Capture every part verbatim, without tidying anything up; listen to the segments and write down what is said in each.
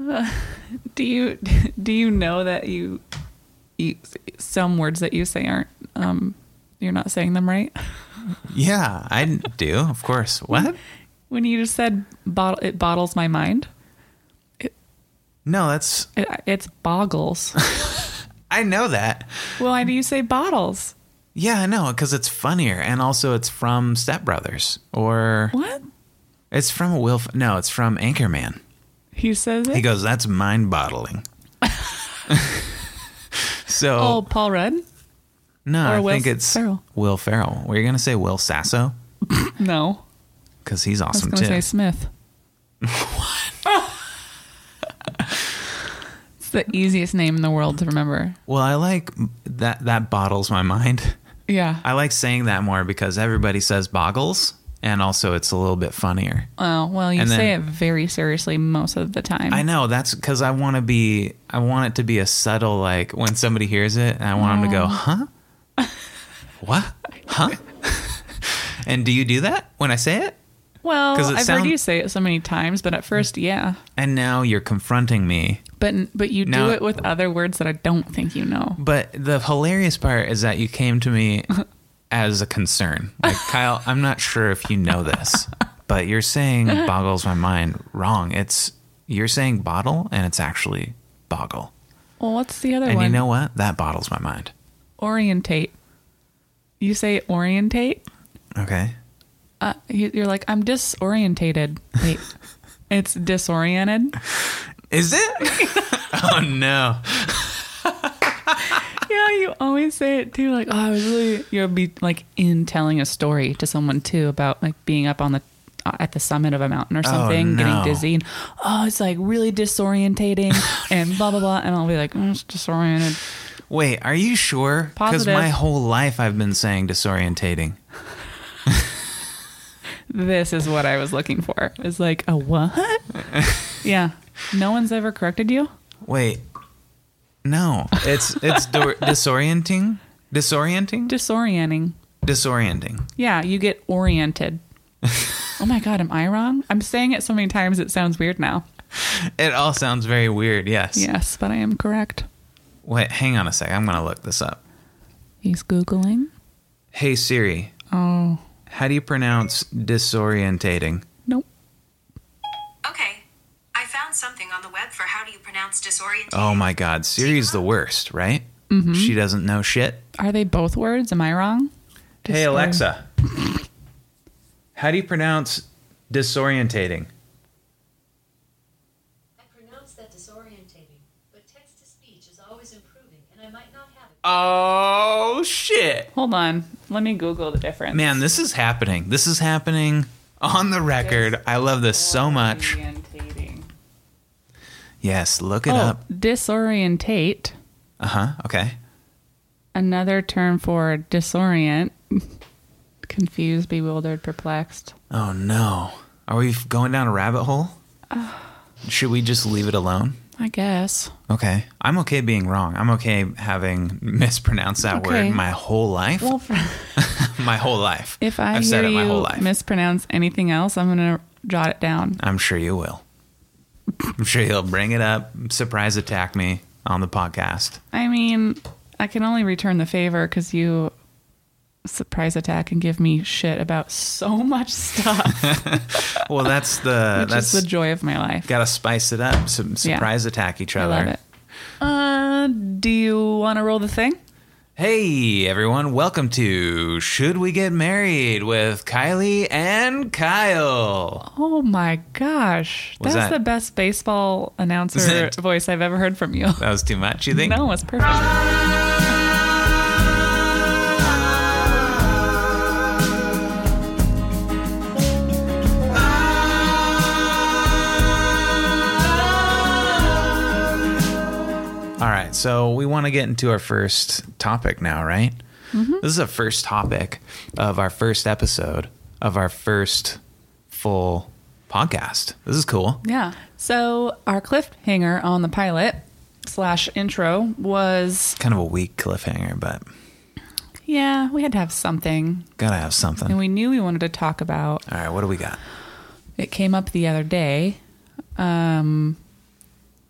Uh, do you do you know that you, you some words that you say aren't um you're not saying them right? Yeah, I do, of course. What? When you just said bottle, it bottles my mind. It, no, that's it, it's boggles. I know that. Well, why do you say bottles? Yeah, I know, because it's funnier, and also it's from Step Brothers, or what? It's from Will. No, it's from Anchorman. He says it. He goes, "That's mind-boggling." So, oh, Paul Rudd. No, or I Will think it's Ferrell. Will Ferrell. Were you gonna say Will Sasso? No, because he's awesome I was gonna too. say Smith. What? It's the easiest name in the world to remember. Well, I like that. That bottles my mind. Yeah, I like saying that more because everybody says boggles, and also it's a little bit funnier. Oh, well, you And say then- it very seriously most of the time. I know, that's because I want to be. I want it to be a subtle, like when somebody hears it, and I want them to go, "Huh? What? Huh?" And do you do that when I say it? Well, 'Cause it I've sound- heard you say it so many times, but at first, yeah. And now you're confronting me. But but you Now- do it with other words that I don't think you know. But the hilarious part is that you came to me as a concern. Like, Kyle, I'm not sure if you know this, but you're saying boggles my mind wrong. It's you're saying bottle, and it's actually boggle. Well, what's the other And one? you know what? That bottles my mind. Orientate. You say orientate? Okay. Uh, you- you're like, I'm disorientated. Wait, it's disoriented? Is it? Oh, no. Yeah, you always say it too. Like, oh, I was really, you'll be like in telling a story to someone too about like being up on the, uh, at the summit of a mountain or something, no. getting dizzy. And, oh, it's like really disorientating and blah, blah, blah. And I'll be like, mm, it's disoriented. Wait, are you sure? Because Positive. my whole life I've been saying disorientating. This is what I was looking for. It's like, a what? Yeah. No one's ever corrected you? Wait. No. It's it's do- disorienting? Disorienting? Disorienting. Disorienting. Yeah, you get oriented. Oh my God, am I wrong? I'm saying it so many times it sounds weird now. It all sounds very weird, yes. Yes, but I am correct. Wait, hang on a sec. I'm going to look this up. He's Googling. Hey, Siri. Oh, How do you pronounce disorientating? nope. Okay. I found something on the web for how do you pronounce disorientation. Oh my God. Siri's the worst, right? Mm-hmm. She doesn't know shit. Are they both words? Am I wrong? Hey, Disori- Alexa. How do you pronounce disorientating? I pronounce that disorientating, but text-to-speech is always improving, and I might not have it. Oh, shit. Hold on. Let me Google the difference. Man, this is happening. This is happening on the record. I love this so much. Disorientating. Yes, look it Oh, up. disorientate. Uh-huh. Okay. Another term for disorient. Confused, bewildered, perplexed. Oh, no. Are we going down a rabbit hole? Should we just leave it alone? I guess. Okay. I'm okay being wrong. I'm okay having mispronounced that Okay. word my whole life. Well, for, my whole life. if I I've hear said it my you whole life. mispronounce anything else, I'm going to jot it down. I'm sure you will. I'm sure you'll bring it up, surprise attack me on the podcast. I mean, I can only return the favor because you surprise attack and give me shit about so much stuff, Well, that's the which that's is the joy of my life. got to spice it up. Some surprise attack each I other. love it. Uh, do you want to roll the thing? Hey everyone, welcome to Should We Get Married with Kylie and Kyle. Oh my gosh. Was That's that- the best baseball Is announcer it? voice I've ever heard from you. That was too much, you think? No, it's perfect. All right, so we want to get into our first topic now, right? Mm-hmm. This is a first topic of our first episode of our first full podcast. This is cool. Yeah. So our cliffhanger on the pilot slash intro was, Kind of a weak cliffhanger, but yeah, we had to have something. gotta have something. And we knew we wanted to talk about, All right, what do we got? it came up the other day. Um,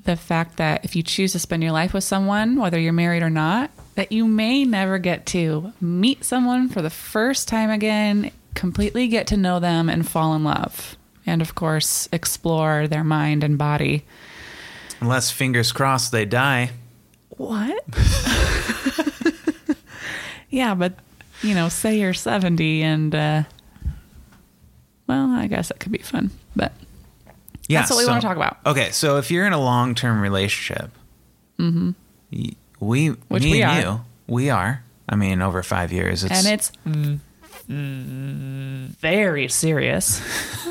the fact that if you choose to spend your life with someone, whether you're married or not, that you may never get to meet someone for the first time again, completely get to know them and fall in love. And of course, explore their mind and body. Unless, fingers crossed, they die. What? Yeah, but, you know, say you're seventy and, uh, well, I guess that could be fun. But Yeah, that's what we so- want to talk about. Okay, so if you're in a long-term relationship, mm-hmm. we, Which me we and are. you, we are. I mean, over five years. It's, And it's very serious.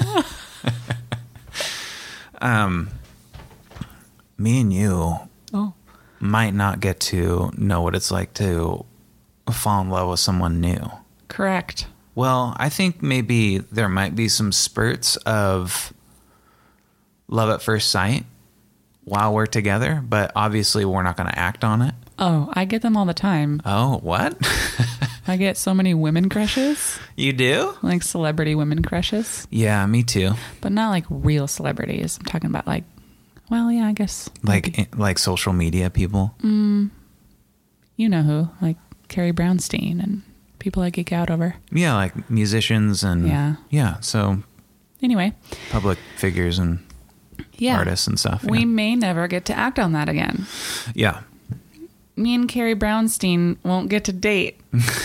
me and you Oh. might not get to know what it's like to fall in love with someone new. Correct. Well, I think maybe there might be some spurts of love at first sight while we're together, but obviously we're not going to act on it. Oh, I get them all the time. Oh, what? I get so many women crushes, You do? like celebrity women crushes, Yeah, me too. but not like real celebrities. I'm talking about like, well, yeah, I guess. Like like social media people. You know who, like Carrie Brownstein and people I geek out over. Yeah, like musicians and Yeah. yeah, so Anyway, public figures and yeah. artists and stuff. We yeah. may never get to act on that again. yeah. Me and Carrie Brownstein won't get to date.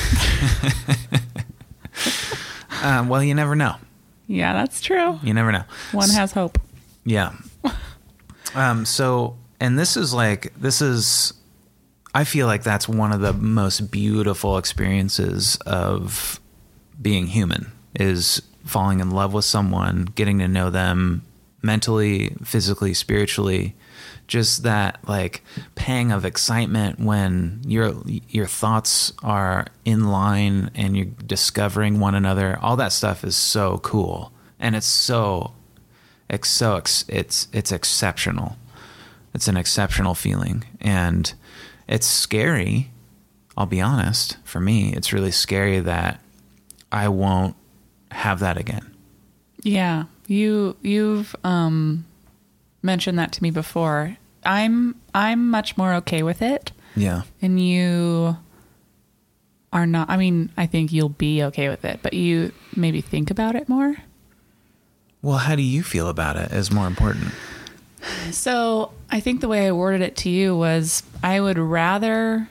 Uh, well, you never know. Yeah, that's true. You never know. One has hope. Yeah. Um, so, and this is like, this is, I feel like that's one of the most beautiful experiences of being human is falling in love with someone, getting to know them mentally, physically, spiritually, just that like pang of excitement when your, your thoughts are in line and you're discovering one another. All that stuff is so cool. And it's so It's so ex- it's it's exceptional. It's an exceptional feeling, and it's scary. I'll be honest. For me, it's really scary that I won't have that again. Yeah, you you've um, mentioned that to me before. I'm I'm much more okay with it, Yeah. and you are not. I mean, I think you'll be okay with it, but you maybe think about it more. Well, how do you feel about it is more important. So I think the way I worded it to you was I would rather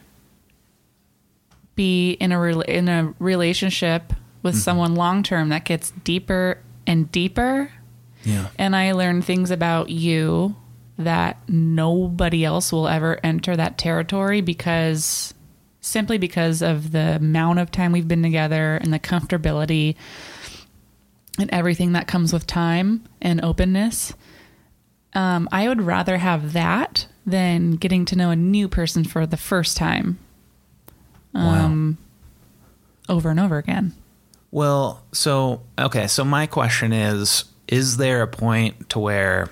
be in a rela- in a relationship with someone long term that gets deeper and deeper, Yeah. and I learn things about you that nobody else will ever enter that territory because simply because of the amount of time we've been together and the comfortability and everything that comes with time and openness. Um, I would rather have that than getting to know a new person for the first time um, over and over again. Well, so, okay. So my question is, is there a point to where,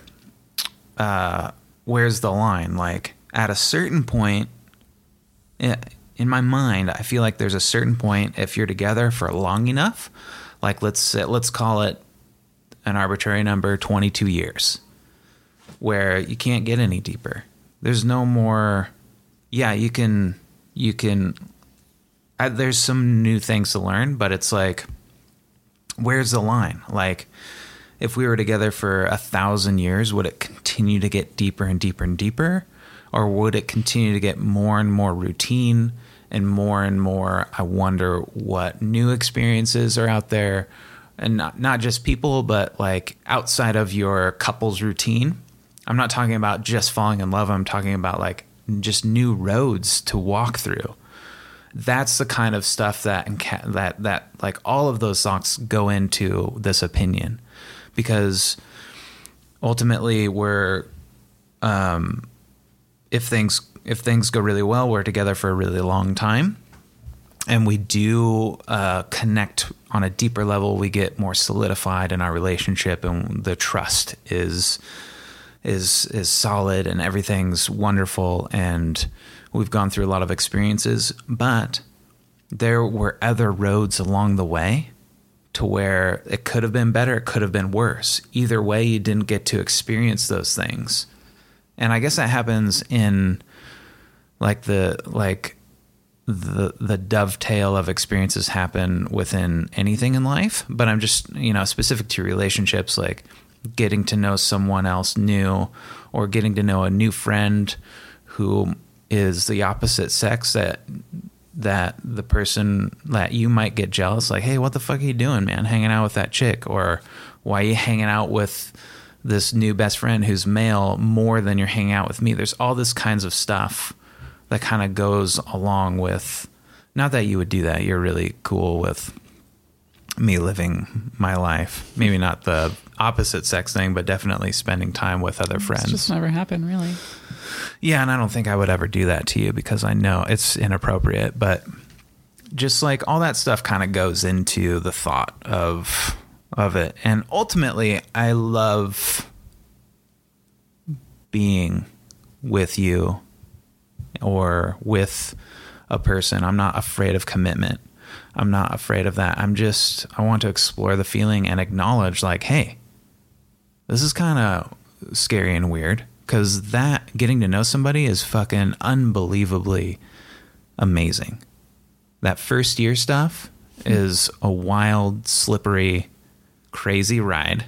uh, where's the line? Like at a certain point in my mind, I feel like there's a certain point if you're together for long enough, like let's say, let's call it an arbitrary number, twenty-two years, where you can't get any deeper. There's no more. Yeah, you can, you can, I, there's some new things to learn, but it's like, where's the line? Like, if we were together for a thousand years, would it continue to get deeper and deeper and deeper? Or would it continue to get more and more routine and more and more, I wonder what new experiences are out there? And not, not just people, but like outside of your couple's routine. I'm not talking about just falling in love. I'm talking about like just new roads to walk through. That's the kind of stuff that that that like all of those thoughts go into this opinion, because ultimately we're um, if things if things go really well, we're together for a really long time, and we do uh, connect on a deeper level. We get more solidified in our relationship, and the trust is is is solid, and everything's wonderful, and we've gone through a lot of experiences, but there were other roads along the way to where it could have been better, it could have been worse. Either way, you didn't get to experience those things. And I guess that happens in like the like the the dovetail of experiences happen within anything in life. But I'm just, you know, specific to relationships, like getting to know someone else new, or getting to know a new friend who is the opposite sex, that that the person that you might get jealous, like, hey, what the fuck are you doing, man, hanging out with that chick? Or why are you hanging out with this new best friend who's male more than you're hanging out with me? There's all this kinds of stuff that kind of goes along with, not that you would do that, you're really cool with me living my life. Maybe not the opposite sex thing, but definitely spending time with other friends. It's just never happened, really. Yeah, and I don't think I would ever do that to you because I know it's inappropriate, but just like all that stuff kind of goes into the thought of of it. And ultimately, I love being with you or with a person. I'm not afraid of commitment. I'm not afraid of that. I'm just, I want to explore the feeling and acknowledge, like, hey, this is kind of scary and weird, because that getting to know somebody is fucking unbelievably amazing. That first year stuff is a wild, slippery, crazy ride.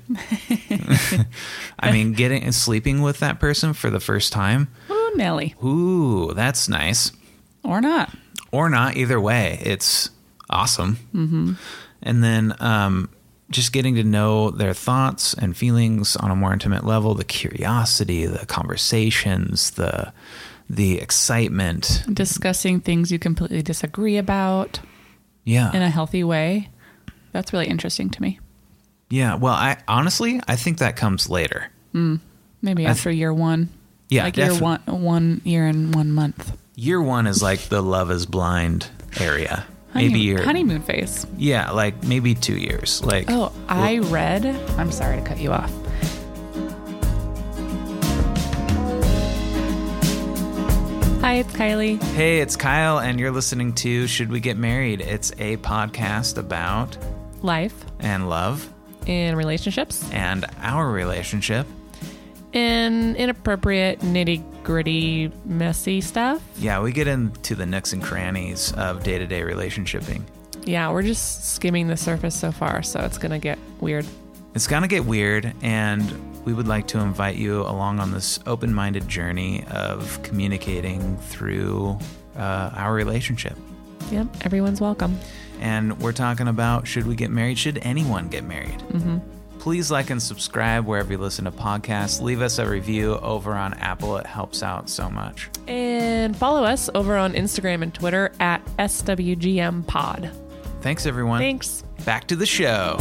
I mean, getting and sleeping with that person for the first time. Ooh, Nelly. Ooh, that's nice. Or not. Or not. Either way, it's awesome. Mm-hmm. And then um, just getting to know their thoughts and feelings on a more intimate level, the curiosity, the conversations, the the excitement. Discussing things you completely disagree about. Yeah. In a healthy way. That's really interesting to me. Yeah. Well, I honestly, I think that comes later. Mm, maybe after th- year one. Yeah. Like defi- year one, one year and one month. Year one is like the Love is Blind area. Honey, maybe year honeymoon phase. Yeah, like maybe two years. Like oh, I well, read. I'm sorry to cut you off. Hi, it's Kylie. Hey, it's Kyle, and you're listening to Should We Get Married? It's a podcast about life and love and relationships and our relationship and inappropriate, nitty gritty, messy stuff. Yeah, we get into the nooks and crannies of day-to-day relationshiping. Yeah, we're just skimming the surface so far, so it's going to get weird. It's going to get weird, and we would like to invite you along on this open-minded journey of communicating through uh, our relationship. Yep, everyone's welcome. And we're talking about, should we get married? Should anyone get married? Mm-hmm. Please like and subscribe wherever you listen to podcasts. Leave us a review over on Apple. It helps out so much. And follow us over on Instagram and Twitter at S W G M Pod. Thanks, everyone. Thanks. Back to the show.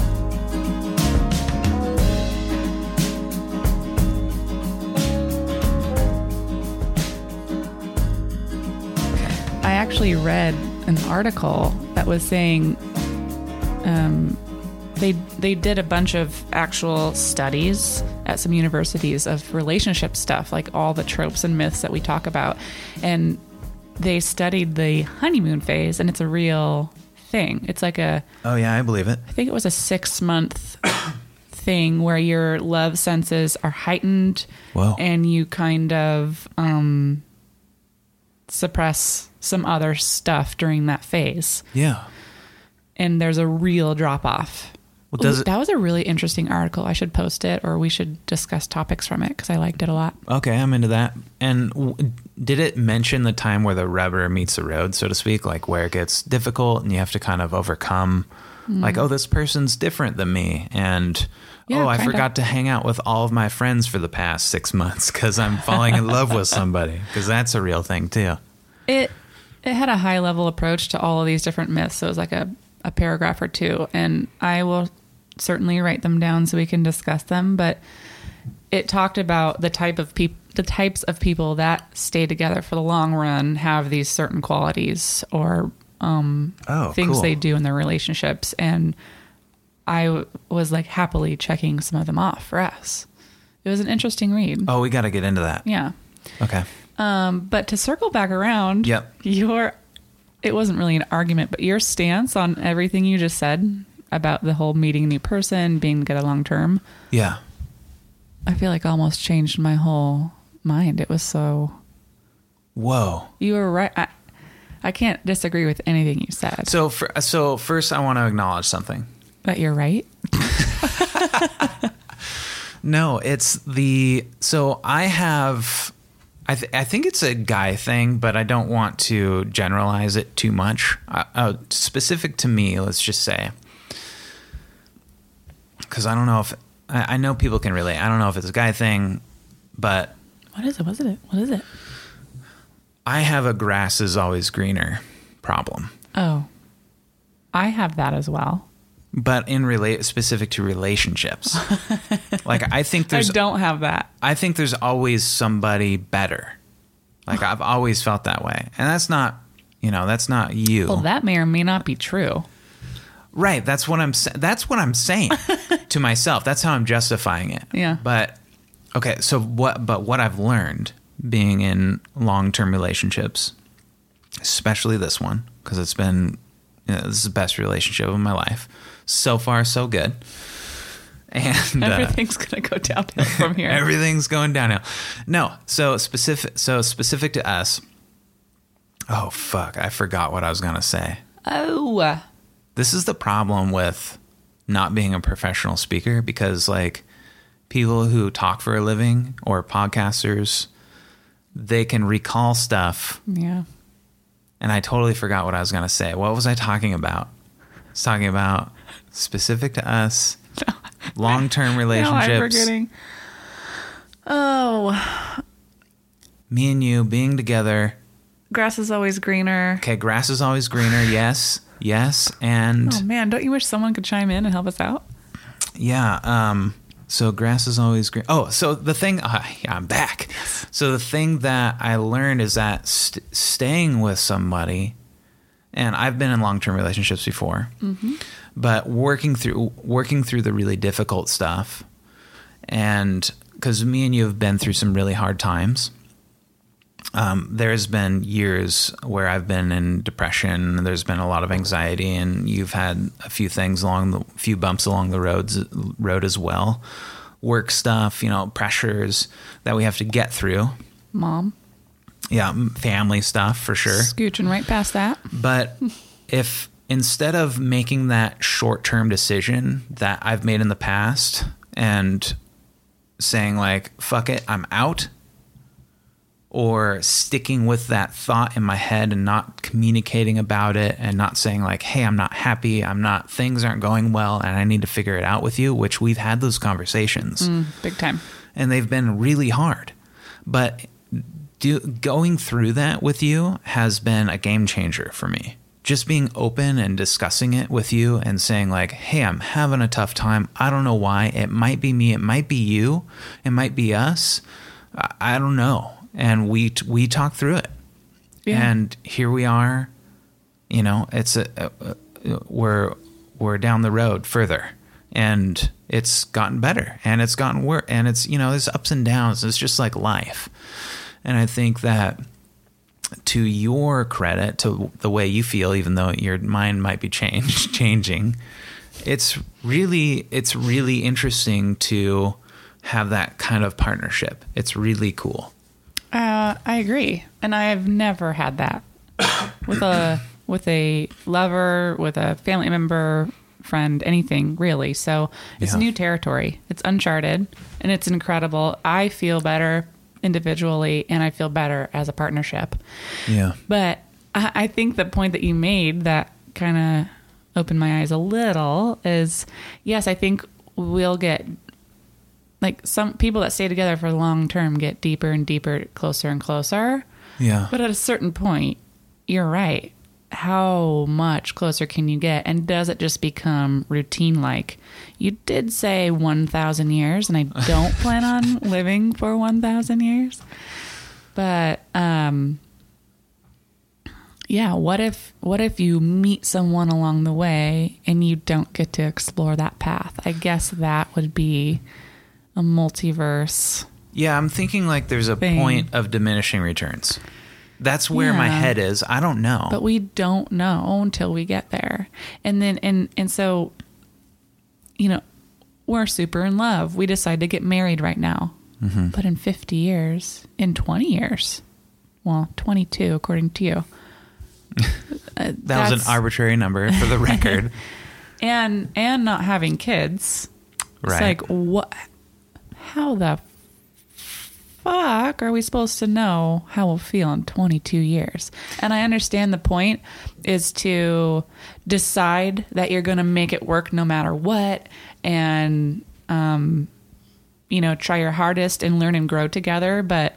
I actually read an article that was saying um, they they did a bunch of actual studies at some universities of relationship stuff, like all the tropes and myths that we talk about. And they studied the honeymoon phase, and it's a real thing. It's like a... Oh, yeah, I believe it. I think it was a six-month thing where your love senses are heightened. Whoa. And you kind of um, suppress some other stuff during that phase. Yeah. And there's a real drop-off. Well, does Ooh, it... That was a really interesting article. I should post it, or we should discuss topics from it, because I liked it a lot. Okay, I'm into that. And w- did it mention the time where the rubber meets the road, so to speak, like where it gets difficult and you have to kind of overcome, mm. like, oh, this person's different than me, and yeah, oh, I kinda. forgot to hang out with all of my friends for the past six months because I'm falling in love with somebody, because that's a real thing too. It it had a high-level approach to all of these different myths, so it was like a, a paragraph or two, and I will certainly write them down so we can discuss them, but it talked about the type of people, the types of people that stay together for the long run have these certain qualities or um, oh, things cool. they do in their relationships. And I w- was like happily checking some of them off for us. It was an interesting read. Oh, we got to get into that. Yeah. Okay. Um, but to circle back around, yep. your, it wasn't really an argument, but your stance on everything you just said about the whole meeting a new person, being together long term. Yeah. I feel like almost changed my whole mind. It was so. Whoa. You were right. I, I can't disagree with anything you said. So, for, so first, I want to acknowledge something. But you're right. No, it's the. So I have. I, th- I think it's a guy thing, but I don't want to generalize it too much. Uh, uh, specific to me, let's just say. Because I don't know if. I, I know people can relate. I don't know if it's a guy thing, but. What is it? What is it? What is it? I have a grass is always greener problem. Oh. I have that as well. But in relate specific to relationships. Like I think there's I don't have that. I think there's always somebody better. Like I've always felt that way. And that's not, you know, that's not you. Well, that may or may not be true. Right, that's what I'm sa- that's what I'm saying to myself. That's how I'm justifying it. Yeah. But okay, so what but what I've learned being in long-term relationships, especially this one, because it's been you know, this is the best relationship of my life. So far, so good. And everything's uh, gonna go downhill from here. Everything's going downhill. No, so specific. So specific to us. Oh fuck! I forgot what I was gonna say. Oh, this is the problem with not being a professional speaker because, like, people who talk for a living or podcasters, they can recall stuff. Yeah. And I totally forgot what I was gonna say. What was I talking about? I was talking about. Specific to us, no. Long-term relationships. No, I'm forgetting. Oh. Me and you being together. Grass is always greener. Okay, grass is always greener. Yes, yes, and. Oh man, don't you wish someone could chime in and help us out? Yeah. Um. So grass is always green. Oh, so the thing. Uh, yeah, I'm back. Yes. So the thing that I learned is that st- staying with somebody, and I've been in long-term relationships before. Mm-hmm. But working through working through the really difficult stuff, and because me and you have been through some really hard times, um, there's been years where I've been in depression. There's been a lot of anxiety, and you've had a few things along the few bumps along the roads road as well, work stuff, you know, pressures that we have to get through. Mom, yeah, family stuff for sure. Scooching right past that, but if. Instead of making that short-term decision that I've made in the past and saying like, fuck it, I'm out, or sticking with that thought in my head and not communicating about it and not saying like, hey, I'm not happy, I'm not, things aren't going well and I need to figure it out with you, which we've had those conversations. Mm, big time. And they've been really hard. But do, going through that with you has been a game changer for me. Just being open and discussing it with you and saying like, hey, I'm having a tough time. I don't know why. It might be me. It might be you. It might be us. I don't know. And we we talk through it. Yeah. And here we are. You know, it's a, a, a we're we're down the road further, and it's gotten better, and it's gotten worse, and it's you know there's ups and downs. It's just like life, and I think that. To your credit, to the way you feel, even though your mind might be change, changing, it's really it's really interesting to have that kind of partnership. It's really cool. Uh, I agree, and I've never had that with a with a lover, with a family member, friend, anything really. So it's yeah. new territory. It's uncharted, and it's incredible. I feel better individually, and I feel better as a partnership. Yeah. But I, I think the point that you made that kind of opened my eyes a little is, yes, I think we'll get, like, some people that stay together for long term get deeper and deeper, closer and closer. Yeah. But at a certain point, you're right. How much closer can you get? And does it just become routine? Like, you did say one thousand years, and I don't plan on living for one thousand years. But, um, yeah, what if, what if you meet someone along the way and you don't get to explore that path? I guess that would be a multiverse. Yeah, I'm thinking like there's a thing. point of diminishing returns. That's where yeah. my head is. I don't know. But we don't know until we get there. And then, and, and so, you know, we're super in love. We decide to get married right now. Mm-hmm. But in fifty years, in twenty years, well, twenty-two, according to you. uh, That was an arbitrary number for the record. and, and not having kids. Right. It's like, what, how the fuck are we supposed to know how we'll feel in twenty-two years? And I understand the point is to decide that you're going to make it work no matter what, and um you know, try your hardest and learn and grow together. But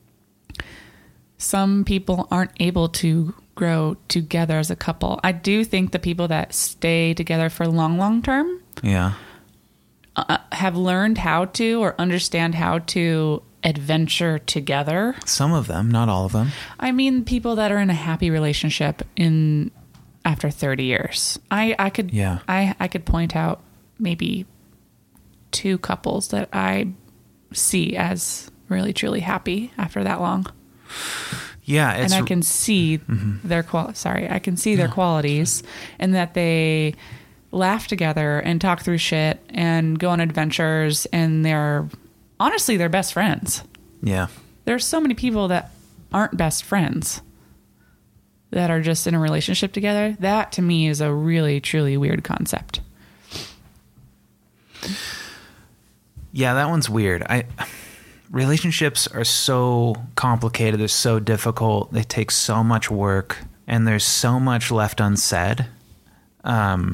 some people aren't able to grow together as a couple. I do think the people that stay together for long long term Yeah. uh, have learned how to or understand how to adventure together. Some of them, not all of them. I mean, people that are in a happy relationship in after thirty years. I, I could Yeah. I, I could point out maybe two couples that I see as really truly happy after that long. Yeah, it's And I can see Mm-hmm. their qual sorry, I can see their qualities, and that they laugh together and talk through shit and go on adventures, and they're honestly they're best friends. yeah. There's so many people that aren't best friends that are just in a relationship together. That to me is a really truly weird concept. Yeah, that one's weird. I relationships are so complicated, they're so difficult, they take so much work, and there's so much left unsaid. Um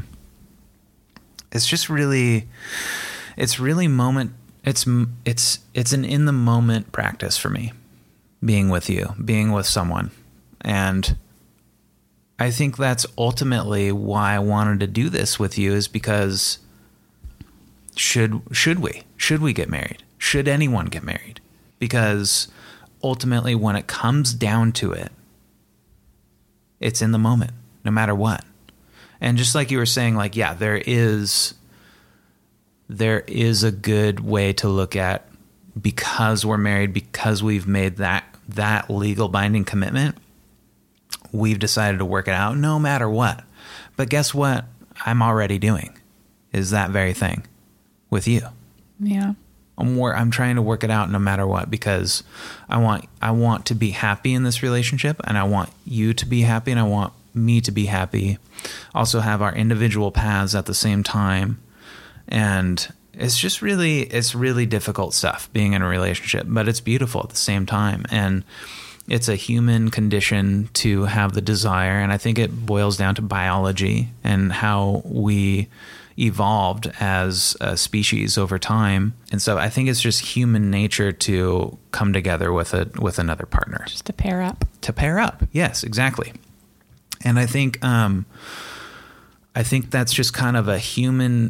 it's just really it's really moment it's it's it's an in the moment practice for me, being with you, being with someone. And I think that's ultimately why I wanted to do this with you, is because should should we? Should we get married? Should anyone get married? Because ultimately, when it comes down to it, it's in the moment, no matter what. And just like you were saying, like, yeah, there is there is a good way to look at, because we're married, because we've made that that legal binding commitment, we've decided to work it out no matter what. But guess what? I'm already doing is that very thing with you. Yeah. I'm wor- I'm trying to work it out no matter what, because I want I want to be happy in this relationship, and I want you to be happy, and I want me to be happy. Also have our individual paths at the same time. And it's just really it's really difficult stuff being in a relationship, but it's beautiful at the same time. And it's a human condition to have the desire, and I think it boils down to biology and how we evolved as a species over time. And so I think it's just human nature to come together with a with another partner. Just to pair up. To pair up. Yes, exactly. And I think um I think that's just kind of a human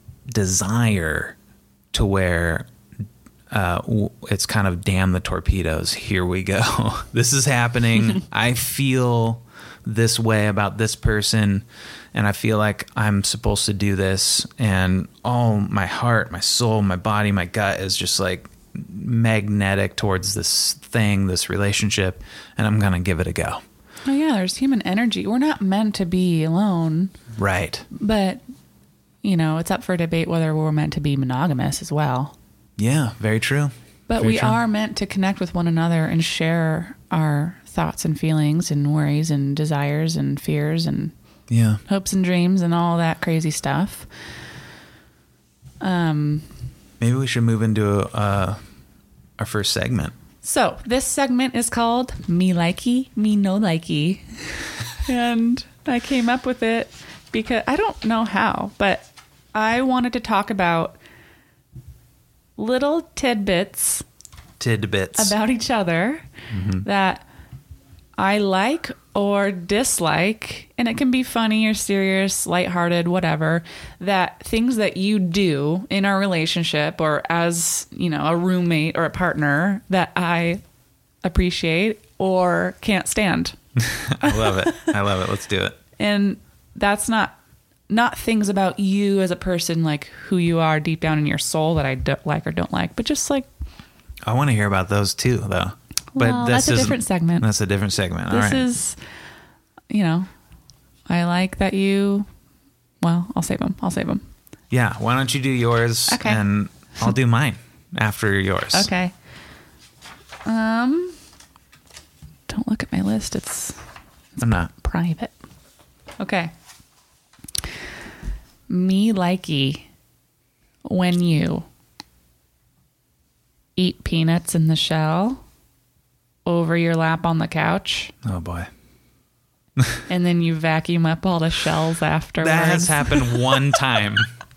desire to where uh it's kind of, damn the torpedoes, here we go. This is happening. I feel this way about this person, and I feel like I'm supposed to do this, and all my heart, my soul, my body, my gut is just like magnetic towards this thing, this relationship, and I'm gonna give it a go. Oh yeah, there's human energy. We're not meant to be alone. Right. But, you know, it's up for debate whether we're meant to be monogamous as well. Yeah, very true. But Very we true. are meant to connect with one another and share our thoughts and feelings and worries and desires and fears and Yeah. hopes and dreams and all that crazy stuff. Um, Maybe we should move into uh, our first segment. so this segment is called Me Likey, Me No Likey. And I came up with it because I don't know how, but I wanted to talk about little tidbits Tidbits. about each other that I like or dislike, and it can be funny or serious, lighthearted, whatever, that things that you do in our relationship or as, you know, a roommate or a partner that I appreciate or can't stand. I love it. I love it. Let's do it. And that's not not things about you as a person, like who you are deep down in your soul that I don't like or don't like, but just like, I want to hear about those too, though. But well, this that's a isn't- different segment. That's a different segment. All This right. is, you know, I like that you, well, I'll save them. I'll save them. Yeah. Why don't you do yours Okay. and I'll do mine. after yours. Okay. Um, don't look at my list. It's I'm not. private. Okay. Me likey when you eat peanuts in the shell over your lap on the couch, Oh boy. and then you vacuum up all the shells afterwards. That has happened one time.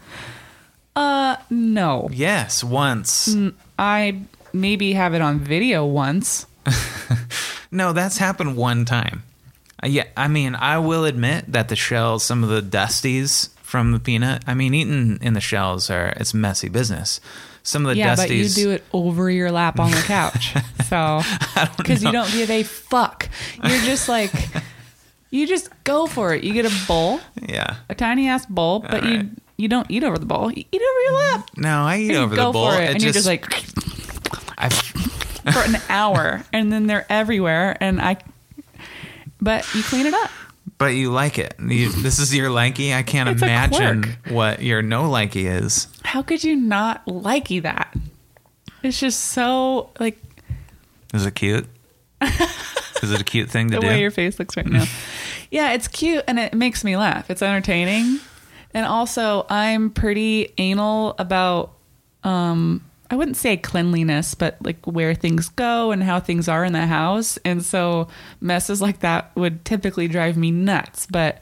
Uh, no. Yes, once. I maybe have it on video once. No, that's happened one time. Uh, yeah, I mean, I will admit that the shells, some of the dusties from the peanut, I mean, eating in the shells are, it's messy business. Some of the Yeah, dusties. but you do it over your lap on the couch. So, because you don't give a fuck. You're just like, you just go for it. You get a bowl, Yeah. a tiny ass bowl, but All you right. you don't eat over the bowl. You eat over your lap. No, I eat And you over go the bowl. for it, It and you're just like I, for an hour, and then they're everywhere. And I, but you clean it up. but you like it. You, this is your likey. I can't It's a imagine quirk. what your no likey is. How could you not likey that? It's just so like Is it cute? Is it a cute thing to the do? way your face looks right now. Yeah, it's cute and it makes me laugh. It's entertaining. And also I'm pretty anal about um I wouldn't say cleanliness, but like where things go and how things are in the house. And so messes like that would typically drive me nuts, but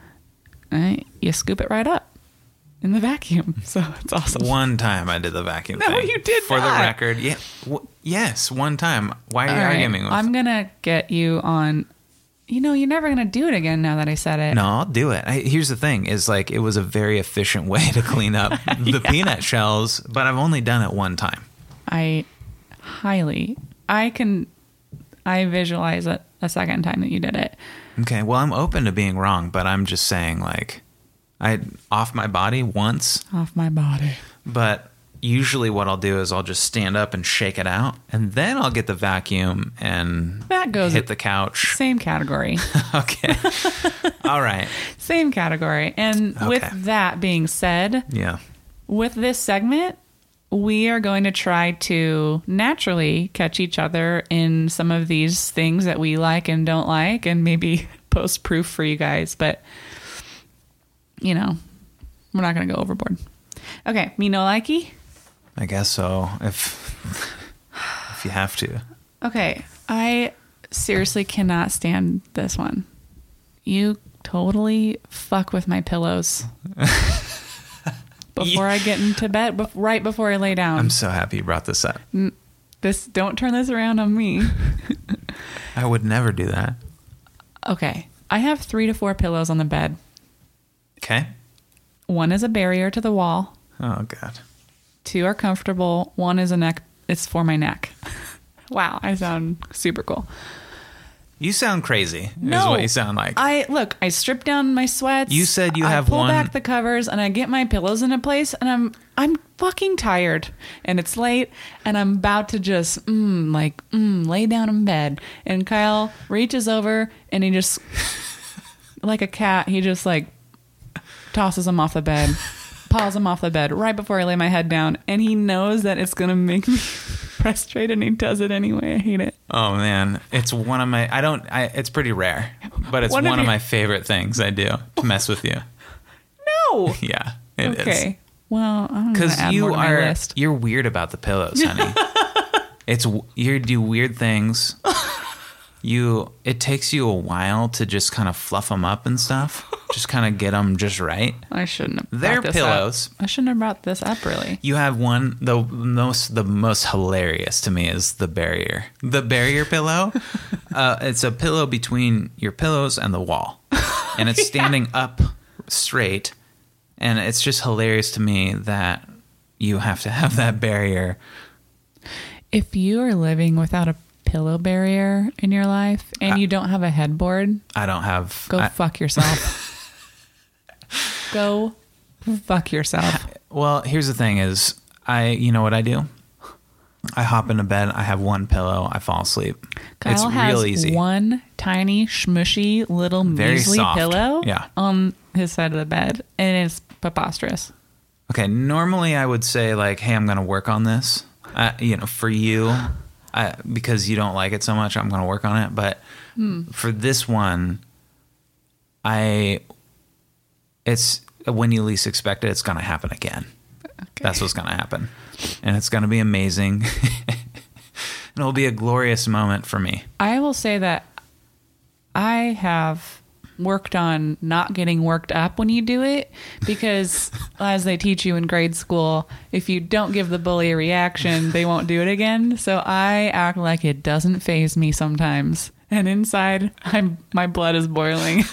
eh, you scoop it right up in the vacuum. So it's awesome. One time I did the vacuum No, thing. you did For not. the record. Yeah. W- yes, one time. Why are you All right, arguing with I'm going to get you on, you know, you're never going to do it again now that I said it. No, I'll do it. I, here's the thing: is like it was a very efficient way to clean up the peanut shells, but I've only done it one time. I highly, I can, I visualize it a second time that you did it. Okay, well, I'm open to being wrong, but I'm just saying, like, I off my body once, Off my body. but usually what I'll do is I'll just stand up and shake it out, and then I'll get the vacuum and That goes hit the couch. Same category. Okay, all right, Same category. And Okay. with that being said, yeah. with this segment, we are going to try to naturally catch each other in some of these things that we like and don't like, and maybe post proof for you guys. But, you know, we're not going to go overboard. Okay, me no likey. I guess so. If if you have to, Okay, I seriously cannot stand this one. You totally fuck with my pillows before I get into bed, bef- right before I lay down. I'm so happy you brought this up. This don't turn this around on me. I would never do that. Okay, I have three to four pillows on the bed. Okay. One is a barrier to the wall. Oh God. Two are comfortable. One is a neck. It's for my neck. Wow, I sound super cool. You sound crazy. Is No, what you sound like. I look. I strip down my sweats. You said you I have pull one- back the covers and I get my pillows into place, and I'm I'm fucking tired, and it's late, and I'm about to just mm, like mm, lay down in bed, and Kyle reaches over and he just like a cat. He just like tosses them off the bed, paws them off the bed right before I lay my head down, and he knows that it's gonna make me frustrated, and he does it anyway. I hate it. Oh man, it's one of my. I don't. I. It's pretty rare, but it's One one, of of, your- my favorite things I do to mess with you. No. Yeah, it is. Okay. Well, I'm gonna Because add you more to my are. list. You're weird about the pillows, honey. It's you do weird things. You. It takes you a while to just kind of fluff them up and stuff. Just kind of get them just right. I shouldn't have. They're brought this pillows. Up. I shouldn't have brought this up. Really. You have one. The most. The most hilarious to me is the barrier. The barrier pillow. Uh, it's a pillow between your pillows and the wall, and it's standing up straight. And it's just hilarious to me that you have to have that barrier. If you are living without a pillow barrier in your life and I- you don't have a headboard, I don't have. go I- fuck yourself. Go fuck yourself. well, here's the thing: is I. You know what I do? I hop into bed. I have one pillow. I fall asleep. Kyle it's has real easy. one tiny, smushy, little Very measly soft. pillow Yeah. on his side of the bed, and it's preposterous. Okay, normally I would say like, "Hey, I'm going to work on this," Uh, you know, for you, I, because you don't like it so much, I'm going to work on it. But Hmm. for this one, I, it's when you least expect it, it's going to happen again. Okay. That's what's going to happen. And it's going to be amazing. And it'll be a glorious moment for me. I will say that I have worked on not getting worked up when you do it, because as they teach you in grade school, if you don't give the bully a reaction, they won't do it again. So I act like it doesn't faze me sometimes. And inside, I'm my blood is boiling.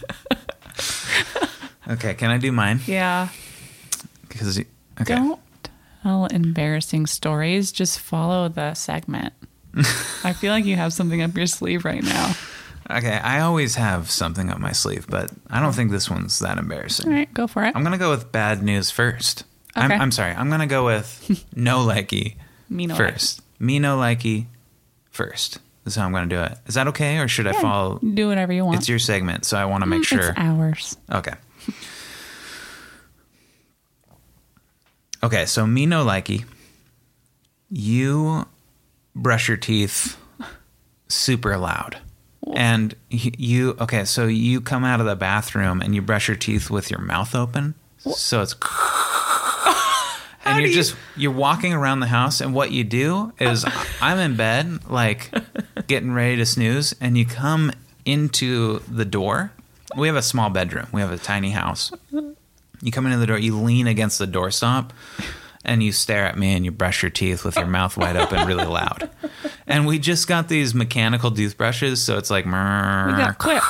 Okay, can I do mine? Yeah. Because okay. Don't tell embarrassing stories. Just follow the segment. I feel like you have something up your sleeve right now. Okay, I always have something up my sleeve, but I don't think this one's that embarrassing. All right, go for it. I'm going to go with bad news first. I'm, Okay. I'm sorry. I'm going to go with no likey Me no first. Me no likey first. This is how I'm going to do it. Is that okay, or should I follow? Do whatever you want. It's your segment, so I want to make Mm, sure. It's ours. Okay. Okay, so me no likey. You brush your teeth super loud. And y- you, okay, so you come out of the bathroom and you brush your teeth with your mouth open. So it's. And do you're you- just, you're walking around the house, and what you do is I'm in bed, like getting ready to snooze, and you come into the door. We have a small bedroom, we have a tiny house. You come into the door, you lean against the doorstop, and you stare at me and you brush your teeth with your mouth wide open really loud. And we just got these mechanical toothbrushes, so it's like, We got quip.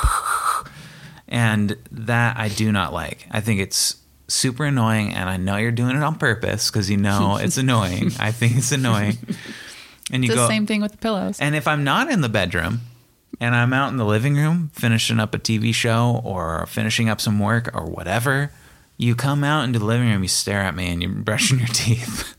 and that I do not like. I think it's super annoying, and I know you're doing it on purpose because you know it's annoying. I think it's annoying. And you It's go, the same thing with the pillows. and if I'm not in the bedroom and I'm out in the living room finishing up a T V show or finishing up some work or whatever, you come out into the living room, you stare at me, and you're brushing your teeth.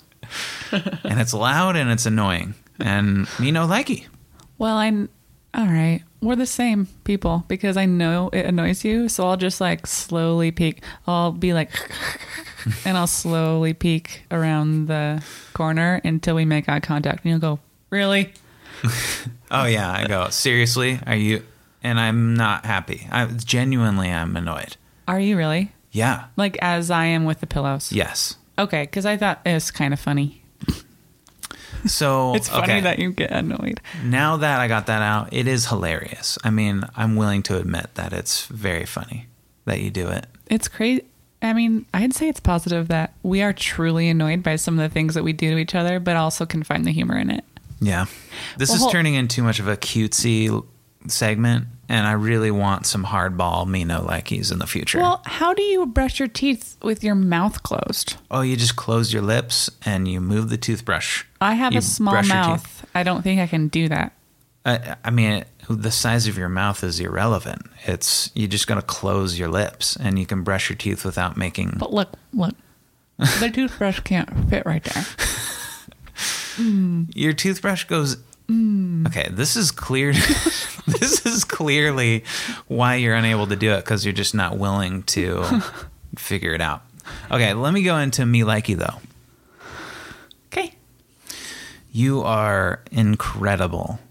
And it's loud and it's annoying. And me no likey. Well, I'm all right. We're the same people because I know it annoys you. So I'll just like slowly peek. I'll be like, and I'll slowly peek around the corner until we make eye contact. And you'll go, really? Oh, yeah. I go, seriously? Are you? And I'm not happy. I genuinely am annoyed. Are you really? Yeah. Like as I am with the pillows? Yes. Okay, because I thought it was kind of funny. So It's funny okay. that you get annoyed. Now that I got that out, it is hilarious. I mean, I'm willing to admit that it's very funny that you do it. It's crazy. I mean, I'd say it's positive that we are truly annoyed by some of the things that we do to each other, but also can find the humor in it. Yeah. This Well, is hol- turning into too much of a cutesy segment, and I really want some hardball me no likeys in the future. Well, how do you brush your teeth with your mouth closed? Oh, you just close your lips and you move the toothbrush. I have You a small brush your mouth. teeth. I don't think I can do that. I, I mean, the size of your mouth is irrelevant. It's you just gotta close your lips, and you can brush your teeth without making. But look, look. The toothbrush can't fit right there. Your toothbrush goes. Okay, this is clear. This is clearly why you're unable to do it, because you're just not willing to figure it out. Okay, let me go into me likey though. Okay. You are incredible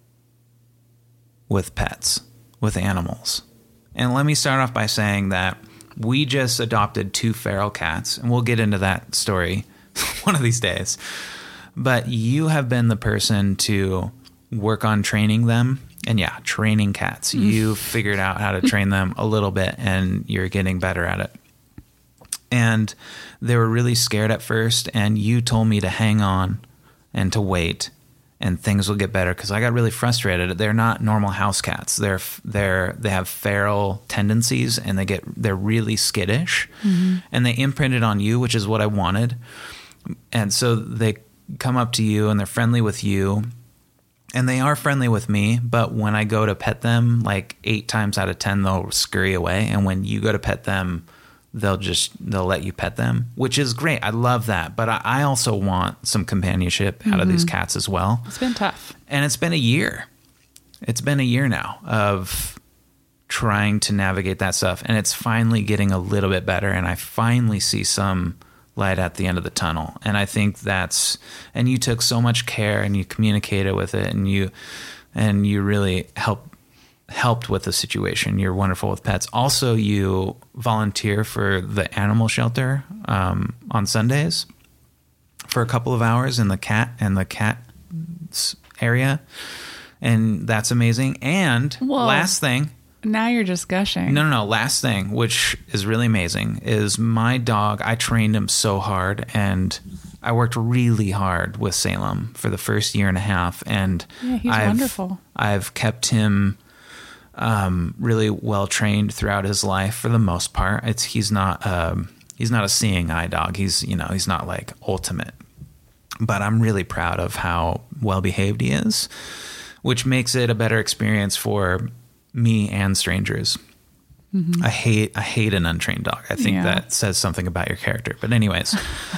with pets, with animals. And let me start off by saying that we just adopted two feral cats, and we'll get into that story one of these days. But you have been the person to work on training them. And yeah, training cats. You figured out how to train them a little bit, and you're getting better at it. And they were really scared at first, and you told me to hang on and to wait, and things will get better, because I got really frustrated. They're not normal house cats. They're they're they have feral tendencies, and they get they're really skittish, mm-hmm. and they imprinted on you, which is what I wanted. And so they come up to you, and they're friendly with you, and they are friendly with me. But when I go to pet them, like eight times out of ten, they'll scurry away. And when you go to pet them, they'll just they'll let you pet them, which is great. I love that. But I, I also want some companionship out mm-hmm. of these cats as well. It's been tough. And it's been a year. It's been a year now of trying to navigate that stuff. And it's finally getting a little bit better. And I finally see some light at the end of the tunnel. And I think that's, and you took so much care and you communicated with it and you, and you really helped, helped with the situation. You're wonderful with pets. Also, you volunteer for the animal shelter um, on Sundays for a couple of hours in the cat and the cat area. And that's amazing. And Whoa. last thing, Now you're just gushing. No, no, no. Last thing, which is really amazing, is my dog. I trained him so hard, and I worked really hard with Salem for the first year and a half. And Yeah, he's I've, wonderful. I've kept him um, really well trained throughout his life for the most part. It's he's not um, he's not a seeing eye dog. He's you know he's not like ultimate, but I'm really proud of how well behaved he is, which makes it a better experience for me and strangers. Mm-hmm. I hate I hate an untrained dog. I think Yeah. that says something about your character. But anyways,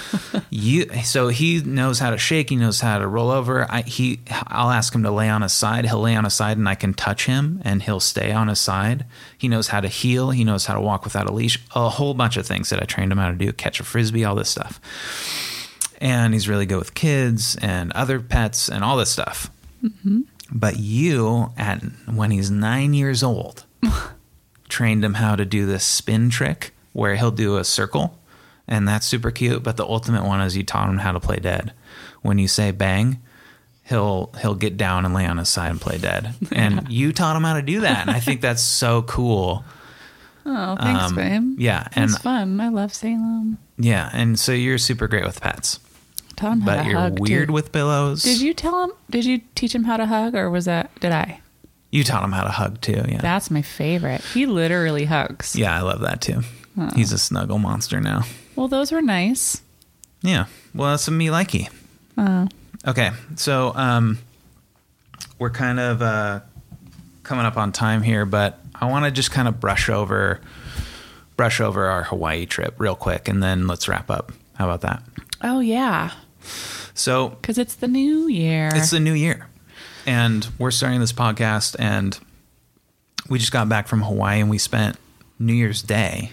you so he knows how to shake. He knows how to roll over. I he I'll ask him to lay on his side. He'll lay on his side, and I can touch him, and he'll stay on his side. He knows how to heel. He knows how to walk without a leash. A whole bunch of things that I trained him how to do. Catch a frisbee, all this stuff. And he's really good with kids and other pets and all this stuff. Mm-hmm. But you, at when he's nine years old, trained him how to do this spin trick where he'll do a circle, and that's super cute. But the ultimate one is you taught him how to play dead. When you say bang, he'll he'll get down and lay on his side and play dead. And you taught him how to do that, and I think that's so cool. Oh, thanks, Um, babe. Yeah, and It's fun. I love Salem. yeah, and so you're super great with pets, Taught him how but to you're hug, weird too. with pillows. Did you tell him? Did you teach him how to hug, or was that? Did I? You taught him how to hug too. Yeah, That's my favorite. He literally hugs. yeah, I love that too. Oh. He's a snuggle monster now. Well, those were nice. Yeah. Well, that's a me likey. Oh. Okay. So um, we're kind of uh, coming up on time here, but I want to just kind of brush over brush over our Hawaii trip real quick, and then let's wrap up. How about that? Oh yeah, So because it's the new year. it's the new year, and we're starting this podcast, and we just got back from Hawaii, and we spent New Year's Day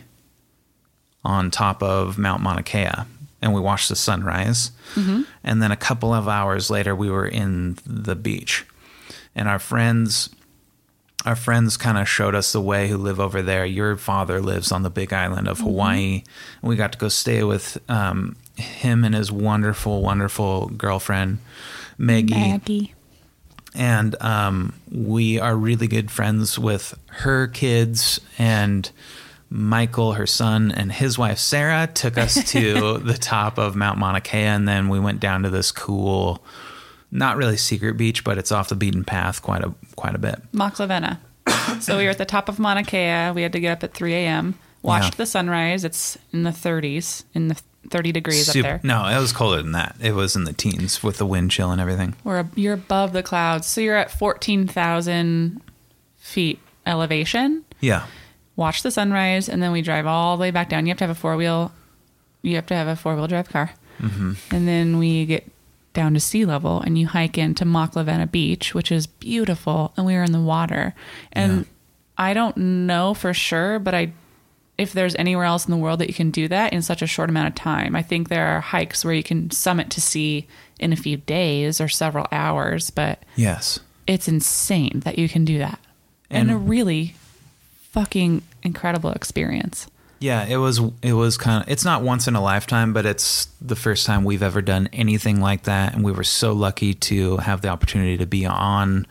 on top of Mount Mauna Kea, and we watched the sunrise. Mm-hmm. And then a couple of hours later, we were in the beach, and our friends, our friends kind of showed us the way who live over there. Your father lives on the Big Island of Hawaii, mm-hmm. and we got to go stay with um, him and his wonderful, wonderful girlfriend, Maggie. Maggie. And um, we are really good friends with her kids, and Michael, her son, and his wife, Sarah, took us to the top of Mount Mauna Kea, and then we went down to this cool, not really secret beach, but it's off the beaten path quite a quite a bit. Maklavena. So we were at the top of Mauna Kea. We had to get up at three a.m. Watched Yeah. the sunrise. It's in the thirties, in the thirty degrees Sup- up there. No, it was colder than that. It was in the teens with the wind chill and everything. We're ab- you're above the clouds, so you're at fourteen thousand feet elevation. Yeah. Watch the sunrise, and then we drive all the way back down. You have to have a four wheel. You have to have a four wheel drive car, mm-hmm. and then we get down to sea level, and you hike into Maklavena Beach, which is beautiful. And we were in the water, and Yeah. I don't know for sure, but I, if there's anywhere else in the world that you can do that in such a short amount of time. I think there are hikes where you can summit to sea in a few days or several hours, but Yes. it's insane that you can do that, and, And- a really fucking incredible experience. Yeah, it was it was kind of it's not once in a lifetime, but it's the first time we've ever done anything like that, and we were so lucky to have the opportunity to be on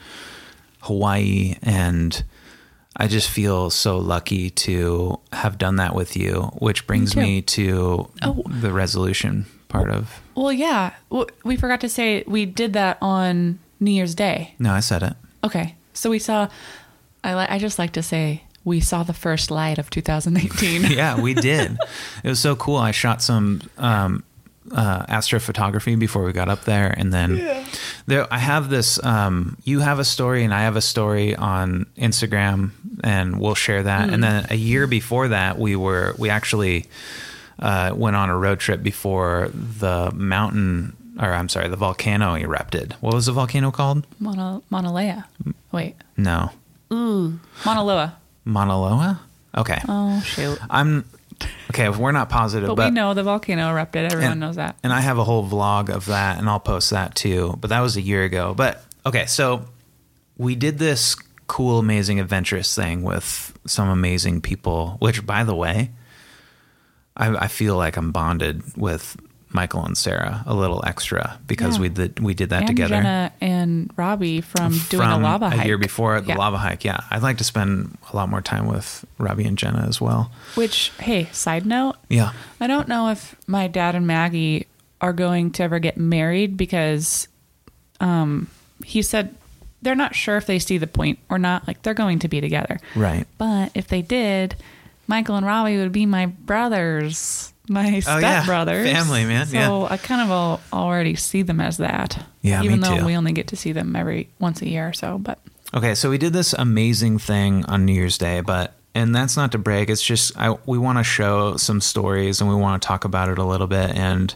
Hawaii, and I just feel so lucky to have done that with you, which brings Me me to Oh. the resolution part of. Well, yeah, well, we forgot to say we did that on New Year's Day. No, I said it. Okay, so we saw. I li- I just like to say we saw the first light of two thousand eighteen. Yeah, we did. It was so cool. I shot some um, uh, astrophotography before we got up there, and then Yeah. there I have this. Um, you have a story, and I have a story on Instagram, and we'll share that. Mm. And then a year before that, we were we actually uh, went on a road trip before the mountain, or I'm sorry, the volcano erupted. What was the volcano called? Mauna Mauna Lea. Wait. No, Ooh. Mauna Loa. Mauna Loa. Okay. Oh shoot. I'm Okay, we're not positive, But, but, we know the volcano erupted. Everyone and, knows that. And I have a whole vlog of that, and I'll post that too. But that was a year ago. But okay, so we did this cool, amazing, adventurous thing with some amazing people. Which, by the way, I, I feel like I'm bonded with Michael and Sarah a little extra because Yeah. we did we did that and together. Jenna and Robbie from doing a From lava hike. a year before the Yeah. lava hike. Yeah, I'd like to spend a lot more time with Robbie and Jenna as well. Which, hey, side note, Yeah. I don't know if my dad and Maggie are going to ever get married because um, he said they're not sure if they see the point or not. Like, they're going to be together. Right. But if they did, Michael and Robbie would be my brothers, my Oh, yeah. stepbrothers. Family, man. So Yeah. I kind of al- already see them as that. Yeah, Even me though too. we only get to see them every once a year or so. But Okay, so we did this amazing thing on New Year's Day, but and that's not to brag. It's just I, we want to show some stories and we want to talk about it a little bit. And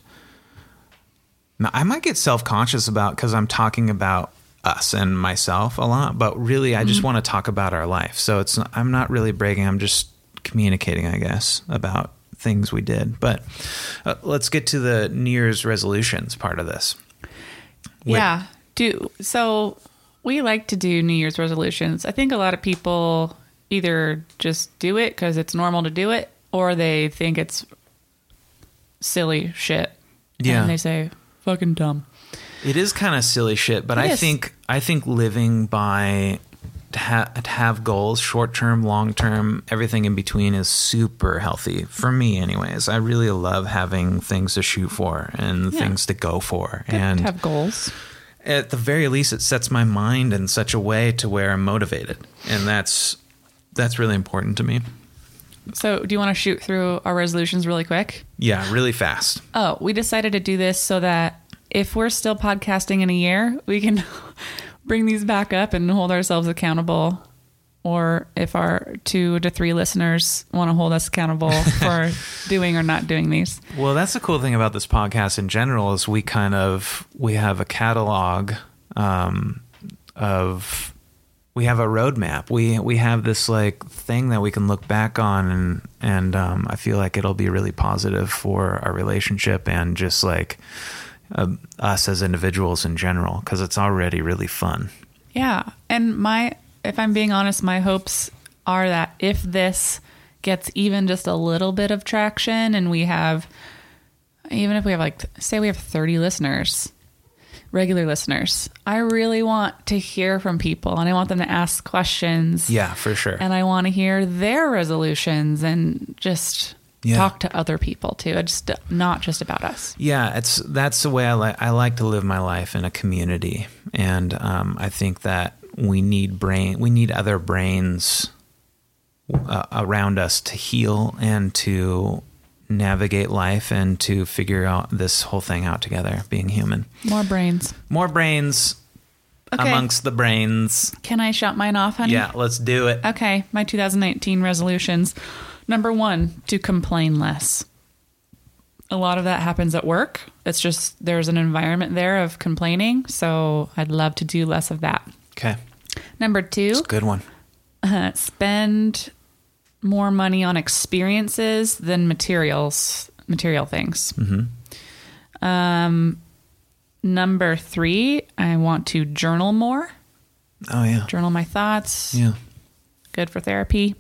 I might get self conscious about because I'm talking about us and myself a lot, but really I just want to talk about our life. So it's I'm not really bragging. I'm just communicating, I guess, about things we did. But uh, let's get to the New Year's resolutions part of this. Wait. yeah, do so. We like to do New Year's resolutions. I think a lot of people either just do it because it's normal to do it, or they think it's silly shit. Yeah. And they say, fucking dumb. It is kind of silly shit, but It I is. think I think living by to, ha- to have goals, short term, long term, everything in between is super healthy for me. Anyways, I really love having things to shoot for and Yeah. things to go for, Good and to have goals. at the very least, it sets my mind in such a way to where I'm motivated, and that's that's really important to me. So, do you want to shoot through our resolutions really quick? Yeah, really fast. Oh, we decided to do this so that if we're still podcasting in a year, we can bring these back up and hold ourselves accountable. Or if our two to three listeners want to hold us accountable for doing or not doing these. Well, that's the cool thing about this podcast in general is we kind of we have a catalog um, of we have a roadmap. We we have this like thing that we can look back on, and and um, I feel like it'll be really positive for our relationship and just like uh, us as individuals in general because it's already really fun. Yeah. And my, if I'm being honest, my hopes are that if this gets even just a little bit of traction and we have, even if we have like, say we have thirty listeners, regular listeners, I really want to hear from people and I want them to ask questions. Yeah, for sure. And I want to hear their resolutions and just Yeah. talk to other people too. It's just not just about us. Yeah, it's that's the way I like. I like to live my life in a community, and um, I think that we need brain. We need other brains uh, around us to heal and to navigate life and to figure out this whole thing out together. Being human, More brains. more brains Okay. amongst the brains. Can I shout mine off, honey? Yeah, let's do it. Okay, my two thousand nineteen resolutions. Number one, to complain less. A lot of that happens at work. It's just there's an environment there of complaining, so I'd love to do less of that. Okay, Number two, it's a good one. uh, spend more money on experiences than materials, material things. Mm-hmm. Um, number three, I want to journal more. Oh yeah, Journal my thoughts. yeah. Good for therapy.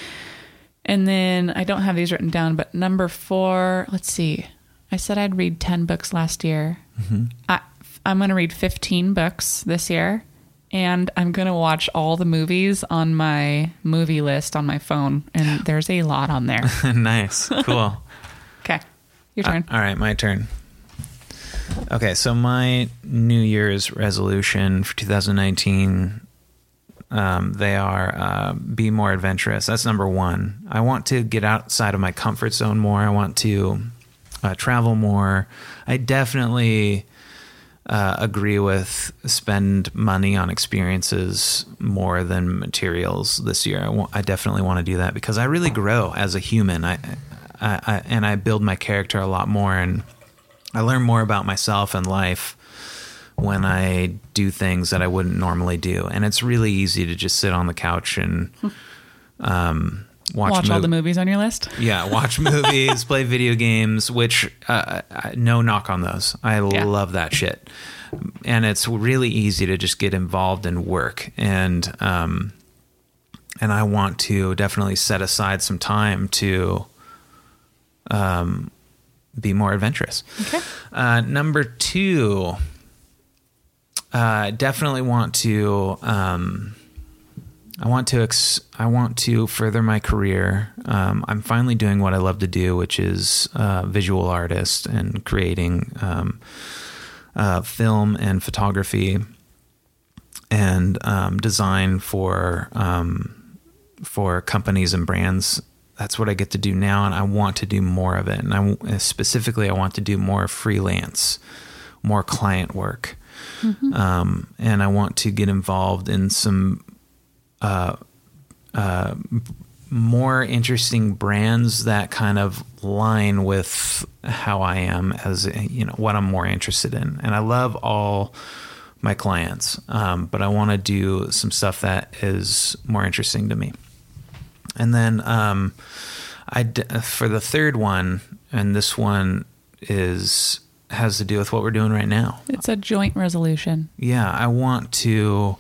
And then I don't have these written down, but number four, let's see. I said I'd read ten books last year. Mm-hmm. I, I'm going to read fifteen books this year. And I'm going to watch all the movies on my movie list on my phone. And there's a lot on there. Nice, cool. Okay. Your turn. Uh, all right, my turn. Okay, so my New Year's resolution for two thousand nineteen, um, they are uh, be more adventurous. That's number one. I want to get outside of my comfort zone more. I want to uh, travel more. I definitely uh, agree with spend money on experiences more than materials this year. I, wa- I definitely want to do that because I really grow as a human. I, I, I and I build my character a lot more, and I learn more about myself and life when I do things that I wouldn't normally do. And it's really easy to just sit on the couch and um, watch, Watch all mov- the movies on your list. Yeah, watch movies, play video games, which uh, I- no knock on those. I Yeah. love that shit. And it's really easy to just get involved in work. And um, and I want to definitely set aside some time to um, be more adventurous. Okay. Uh, number two, uh, definitely want to... Um, I want to ex- I want to further my career. Um, I'm finally doing what I love to do, which is uh, visual artist and creating um, uh, film and photography and um, design for um, for companies and brands. That's what I get to do now, and I want to do more of it. And I specifically, I want to do more freelance, more client work, mm-hmm. um, and I want to get involved in some. Uh, uh, more interesting brands that kind of line with how I am as, you know, what I'm more interested in. And I love all my clients, um, but I want to do some stuff that is more interesting to me. And then um, I d- for the third one, and this one is has to do with what we're doing right now. It's a joint resolution. Yeah, I want to...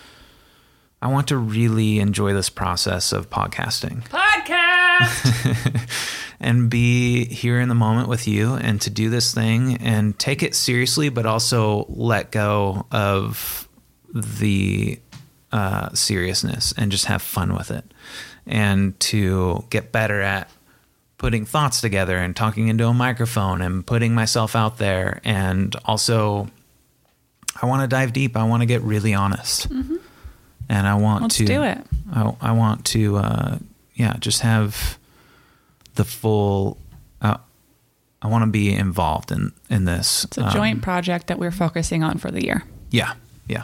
I want to really enjoy this process of podcasting. Podcast! And be here in the moment with you and to do this thing and take it seriously, but also let go of the uh, seriousness and just have fun with it. And to get better at putting thoughts together and talking into a microphone and putting myself out there. And also, I want to dive deep. I want to get really honest. Mm-hmm. And I want Let's to do it. I, I want to, uh, yeah, just have the full. Uh, I want to be involved in in this. It's a um, joint project that we're focusing on for the year. Yeah, yeah.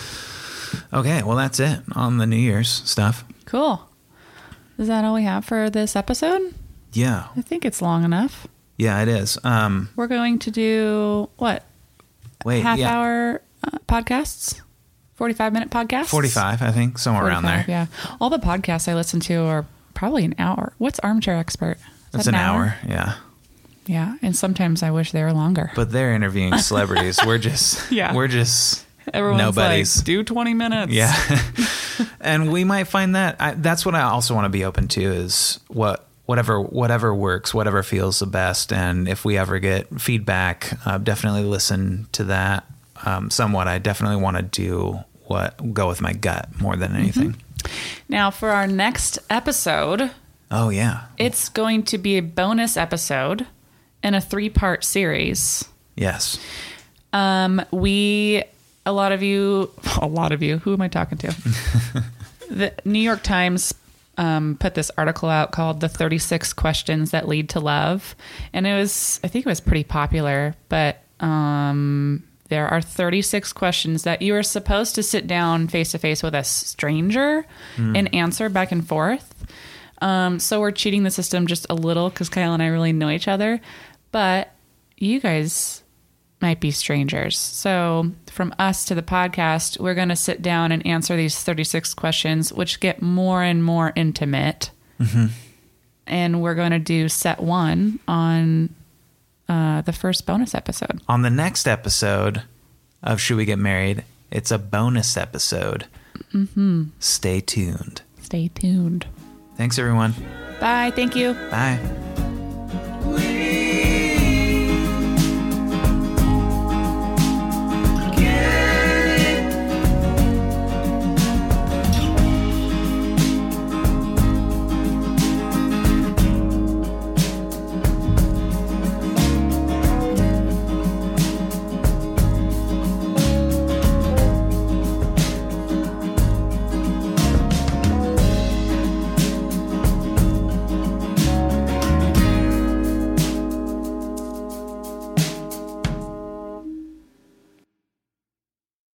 Okay, well, that's it on the New Year's stuff. Cool. Is that all we have for this episode? Yeah, I think it's long enough. yeah, it is. Um, We're going to do what? wait, Half yeah, hour uh, podcasts? forty-five minute podcasts? forty-five, I think, somewhere around there. Yeah. All the podcasts I listen to are probably an hour. What's Armchair Expert? Is That's that an hour? yeah. Yeah. And sometimes I wish they were longer. But they're interviewing celebrities. We're just, Yeah. we're just Everyone's nobodies. like, do twenty minutes. Yeah. And we might find that I, that's what I also want to be open to is what, whatever, whatever works, whatever feels the best. And if we ever get feedback, uh, definitely listen to that. Um, somewhat. I definitely want to do what, go with my gut more than anything. Mm-hmm. Now for our next episode, Oh yeah. it's going to be a bonus episode in a three part series. Yes. Um, we, a lot of you, a lot of you, who am I talking to? The New York Times um, put this article out called The thirty-six Questions That Lead to Love. And it was, I think it was pretty popular, but um, there are thirty-six questions that you are supposed to sit down face to face with a stranger mm. and answer back and forth. Um, so we're cheating the system just a little because Kyle and I really know each other, but you guys might be strangers. So from us to the podcast, we're going to sit down and answer these thirty-six questions, which get more and more intimate. Mm-hmm. And we're going to do set one on uh, the first bonus episode. On the next episode of Should We Get Married, it's a bonus episode. Mm-hmm. Stay tuned. Stay tuned. Thanks, everyone. Bye. Thank you. Bye.